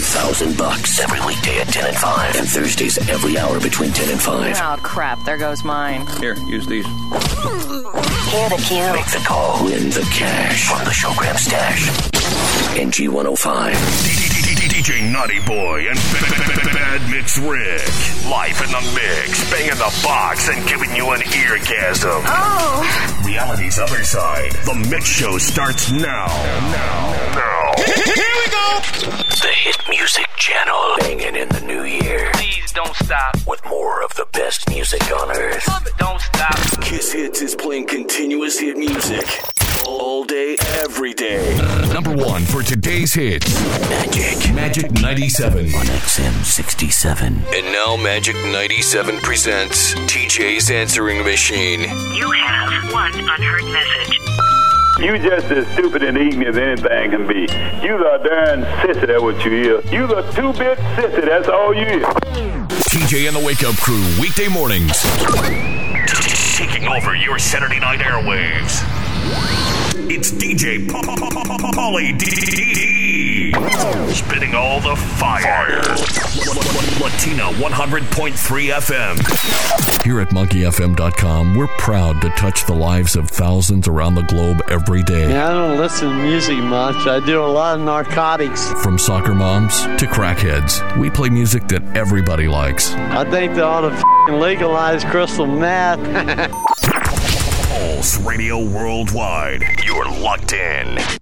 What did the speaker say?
$1,000 every weekday at 10 and 5. And Thursdays every hour between 10 and 5. Oh, crap. There goes mine. Here, use these. Hear the cue. Make the call. Win the cash from the Showgram Stash. NG 105. DJ Naughty Boy and Bad Mix Rick. Live in the mix, banging the box and giving you an eargasm. Oh. Reality's other side. The Mix Show starts now. Here we go. The Hit Music Channel. Banging in the new year. Please don't stop. With more of the best music on earth. Don't stop. Kiss Hits is playing continuous hit music. All day, every day. Number one for today's hits. Magic 97. On XM 67. And now Magic 97 presents TJ's Answering Machine. You have one unheard message. You just as stupid and ignorant as anything can be. You the darn sissy, that's what you is. You the 2-bit sissy, that's all you is. TJ and the Wake Up Crew, weekday mornings. Taking over your Saturday night airwaves. It's DJ Pauly D. Spitting all the fire. Latina 100.3 FM. Here at MonkeyFM.com, we're proud to touch the lives of thousands around the globe every day. Yeah, I don't listen to music much. I do a lot of narcotics. From soccer moms to crackheads, we play music that everybody likes. I think they ought to legalize crystal meth. Pulse Radio Worldwide. You're locked in.